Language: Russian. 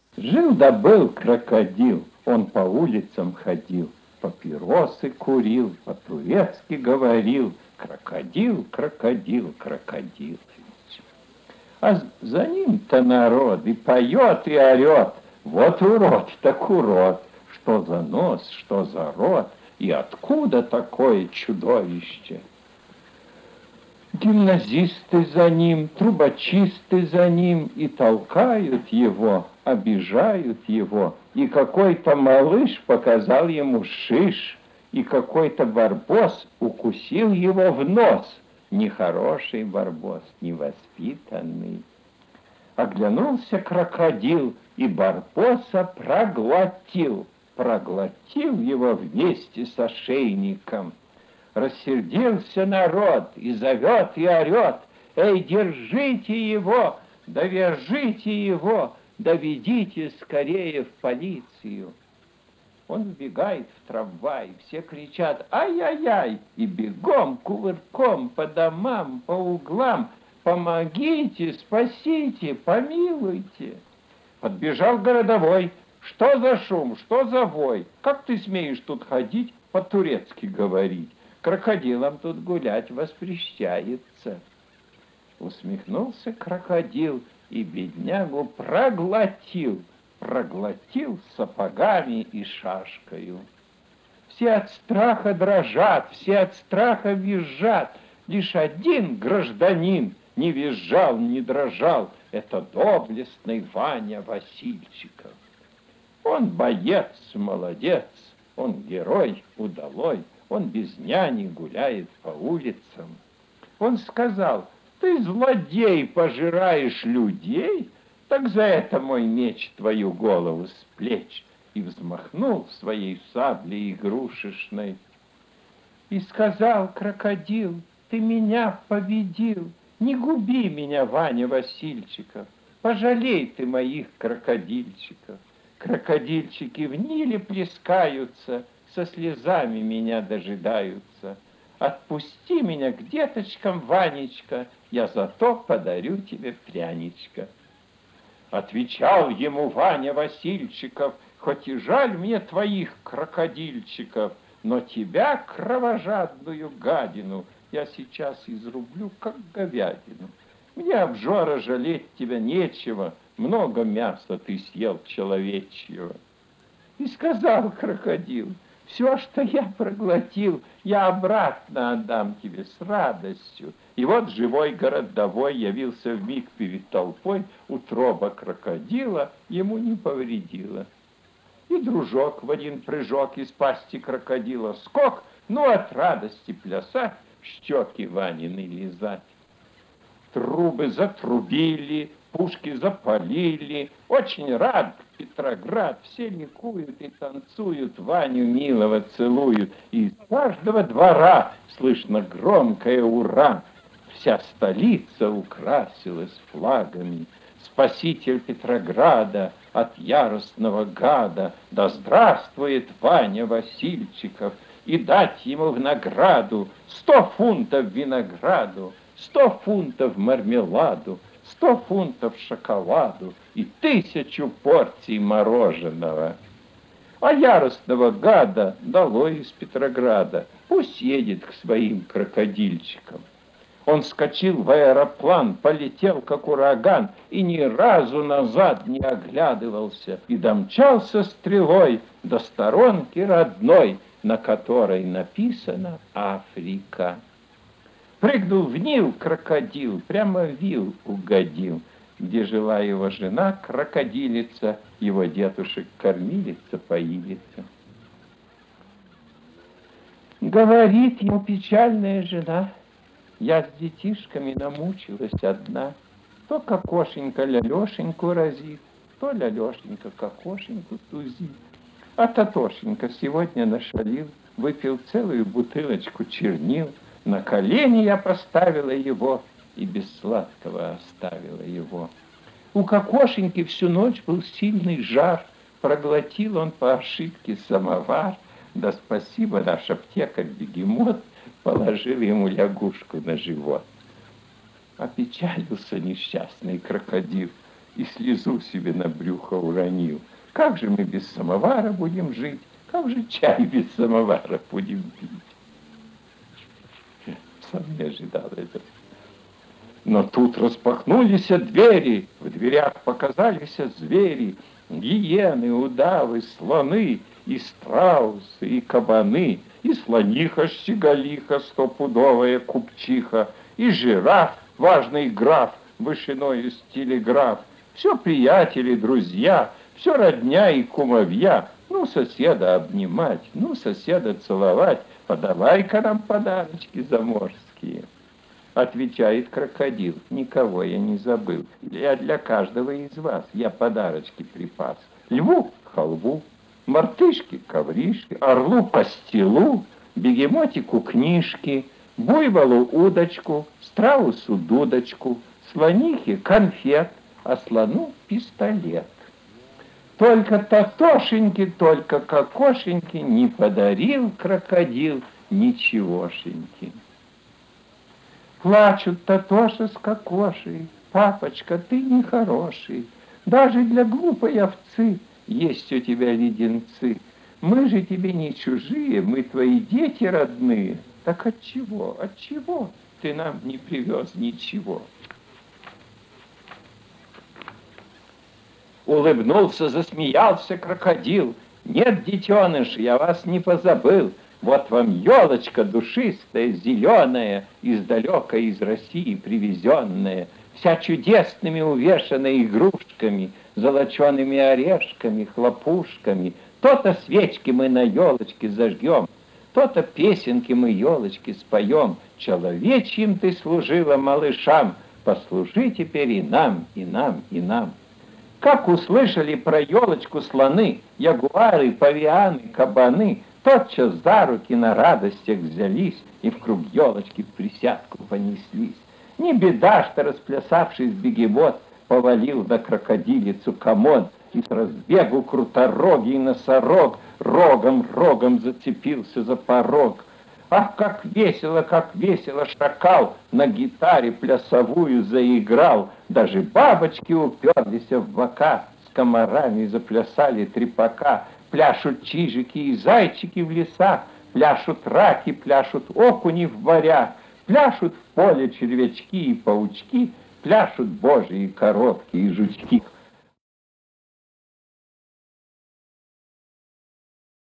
Жил да был крокодил, он по улицам ходил, папиросы курил, по-турецки говорил: крокодил, крокодил, крокодил. А за ним-то народ и поет, и орет: вот урод, так урод, что за нос, что за рот, и откуда такое чудовище? Гимназисты за ним, трубочисты за ним, и толкают его, обижают его. И какой-то малыш показал ему шиш, и какой-то барбос укусил его в нос. Нехороший барбос, невоспитанный. Оглянулся крокодил и барбоса проглотил. Проглотил его вместе с ошейником. Рассердился народ и зовет, и орет: эй, держите его, да вяжите его, доведите скорее в полицию. Он вбегает в трамвай, все кричат: ай-яй-яй, и бегом, кувырком по домам, по углам: помогите, спасите, помилуйте. Подбежал городовой: что за шум, что за вой? Как ты смеешь тут ходить, по-турецки говорить? Крокодилам тут гулять воспрещается. Усмехнулся крокодил и беднягу проглотил. Проглотил сапогами и шашкою. Все от страха дрожат, все от страха визжат. Лишь один гражданин не визжал, не дрожал. Это доблестный Ваня Васильчиков. Он боец, молодец, он герой удалой. Он без няни гуляет по улицам. Он сказал: ты, злодей, пожираешь людей, так за это мой меч твою голову с плеч. И взмахнул своей саблей игрушечной. И сказал крокодил: ты меня победил, не губи меня, Ваня Васильчиков, пожалей ты моих крокодильчиков. Крокодильчики в Ниле плескаются, со слезами меня дожидаются. Отпусти меня к деточкам, Ванечка, я зато подарю тебе пряничка. Отвечал ему Ваня Васильчиков: хоть и жаль мне твоих крокодильчиков, но тебя, кровожадную гадину, я сейчас изрублю, как говядину. Мне, обжора, жалеть тебя нечего, много мяса ты съел человечьего. И сказал крокодил: все, что я проглотил, я обратно отдам тебе с радостью. И вот живой городовой явился вмиг перед толпой, утроба крокодила ему не повредила. И дружок в один прыжок из пасти крокодила скок, ну от радости плясать, щеки Ванины лизать. Трубы затрубили, пушки запалили. Очень рад Петроград, все ликуют и танцуют, Ваню милого целуют. И из каждого двора слышно громкое ура. Вся столица украсилась флагами. Спаситель Петрограда от яростного гада, да здравствует Ваня Васильчиков, и дать ему в награду 100 фунтов винограду, 100 фунтов мармеладу, 100 фунтов шоколаду и 1000 порций мороженого. А яростного гада долой из Петрограда, пусть едет к своим крокодильчикам. Он вскочил в аэроплан, полетел как ураган и ни разу назад не оглядывался, и домчался стрелой до сторонки родной, на которой написано Африка. Прыгнул в Нил крокодил, прямо в вил угодил, где жила его жена, крокодилица, его дедушек кормилица, поилица. Говорит ему печальная жена: я с детишками намучилась одна. То кокошенька Лялешеньку разит, то Лялешенька кокошеньку тузит. А Татошенька сегодня нашалил, выпил целую бутылочку чернил. На колени я поставила его и без сладкого оставила его. У кокошеньки всю ночь был сильный жар, проглотил он по ошибке самовар. Да спасибо, наш аптекарь-бегемот положил ему лягушку на живот. Опечалился несчастный крокодил и слезу себе на брюхо уронил. Как же мы без самовара будем жить? Как же чай без самовара будем пить? Сам не ожидал этого. Но тут распахнулись двери, в дверях показались звери, гиены, удавы, слоны, и страусы, и кабаны, и слониха-щеголиха, стопудовая купчиха, и жираф, важный граф, вышиною с телеграф. Все приятели, друзья, все родня и кумовья. Ну, соседа обнимать, ну, соседа целовать, подавай-ка нам подарочки заморские. Отвечает крокодил: никого я не забыл. Я для каждого из вас я подарочки припас. Льву халву, мартышке ковришки, орлу пастилу, бегемотику книжки, буйволу удочку, страусу дудочку, слонихе конфет, а слону пистолет. Только Татошеньке, только Кокошеньке не подарил крокодил ничегошеньки. Плачут Татоша с Кокошей: папочка, ты нехороший, даже для глупой овцы есть у тебя леденцы. Мы же тебе не чужие, мы твои дети родные. Так отчего ты нам не привез ничего? Улыбнулся, засмеялся крокодил: нет, детеныш, я вас не позабыл. Вот вам елочка душистая, зеленая, издалека из России привезенная, вся чудесными увешанная игрушками, золочеными орешками, хлопушками. То-то свечки мы на елочке зажгем, то-то песенки мы елочки споем. Человечьим ты служила малышам, послужи теперь и нам, и нам, и нам. Как услышали про елочку слоны, ягуары, павианы, кабаны, тотчас за руки на радостях взялись и в круг елочки в присядку понеслись. Не беда, что расплясавшись бегемот повалил на крокодилицу комод, и с разбегу круторогий носорог рогом зацепился за порог. Ах, как весело шакал на гитаре плясовую заиграл. Даже бабочки уперлись в бока, с комарами заплясали трепака. Пляшут чижики и зайчики в лесах, пляшут раки, пляшут окуни в морях, пляшут в поле червячки и паучки, пляшут божьи коровки и жучки.